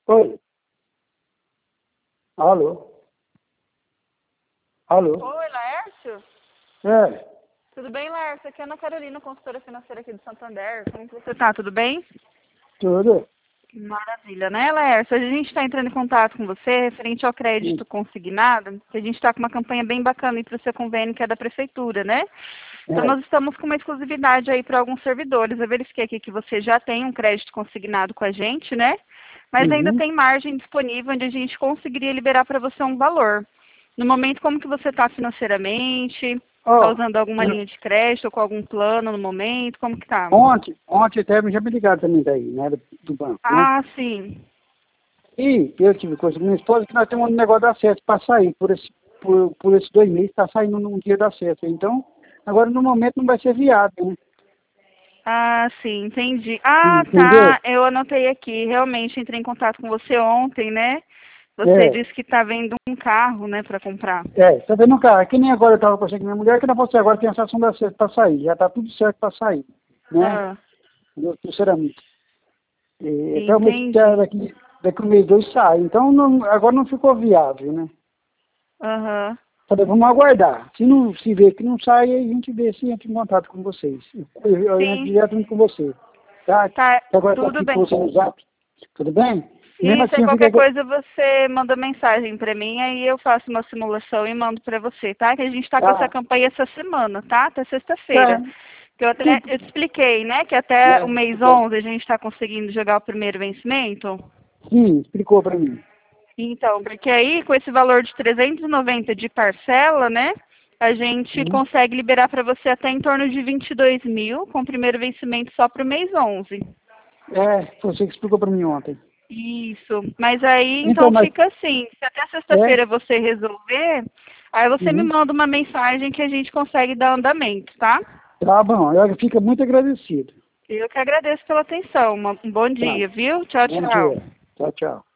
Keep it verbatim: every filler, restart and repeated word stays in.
Oi. Alô? Alô? Oi, Laércio? É, Tudo bem, Laércio? Aqui é a Ana Carolina, consultora financeira aqui de Santander. Como que você tá? Tudo bem? tudo? Maravilha, né, Laércio? Hoje a gente está entrando em contato com você referente ao Sim. crédito consignado, que a gente está com uma campanha bem bacana aí para o seu convênio, que é da Prefeitura, né? Então, É. nós estamos com uma exclusividade aí para alguns servidores. Eu verifiquei aqui que você já tem um crédito consignado com a gente, né? Mas ainda Uhum. tem margem disponível onde a gente conseguiria liberar para você um valor. No momento, como que você está financeiramente? Está Ó, usando alguma linha de crédito ou com algum plano no momento? Como que tá? ontem, ontem até já me ligaram também daí, né, do, do banco, né? Ah, sim. E eu tive coisa com minha esposa que nós temos um negócio da acesso para sair, por esse, por, por esses dois meses está saindo num dia da acesso. Então, agora no momento não vai ser viável, né? Ah, sim, entendi. Ah, Entendeu? tá. Eu anotei aqui. Realmente entrei em contato com você ontem, né? Você É, disse que está vendo um carro, né, para comprar. é, tá vendo, cara? Que nem agora eu estava conversando com minha mulher, que não você agora tem a estação da acesso para sair, já está tudo certo para sair, né? Ah, Do, do cerâmica. E, até o mês que entendi. daqui, daqui o mês dois sai. Então não, agora não ficou viável, né? Aham. Falei, vamos aguardar. Se não se vê que não sai, aí a gente vê se entra em contato com vocês. Eu, eu entro Sim. direto com você. Tá? Tá, Que agora está tudo aqui com bem. você no zap. Tudo bem? Mesmo Sim, assim se eu qualquer fico. coisa você manda mensagem para mim, aí eu faço uma simulação e mando para você, tá? Que a gente está com essa Tá. campanha essa semana, tá? Até Tá. sexta-feira. Que eu até Tudo. eu te expliquei, né? Que até o É, mês explicou. onze a gente está conseguindo jogar o primeiro vencimento. Sim, explicou para mim. Então, porque aí com esse valor de trezentos e noventa de parcela, né? A gente Sim. consegue liberar para você até em torno de vinte e dois mil, com o primeiro vencimento só para o mês onze. É, foi você que explicou para mim ontem. Isso. Mas aí, Então, então mas. fica assim. Se até É? sexta-feira você resolver, aí você me Uhum. manda uma mensagem que a gente consegue dar andamento, tá? Tá bom, eu fico muito agradecido. Eu que agradeço pela atenção. Uma- Um bom Tá. dia, viu? Tchau, Bom tchau. dia. Tchau, tchau.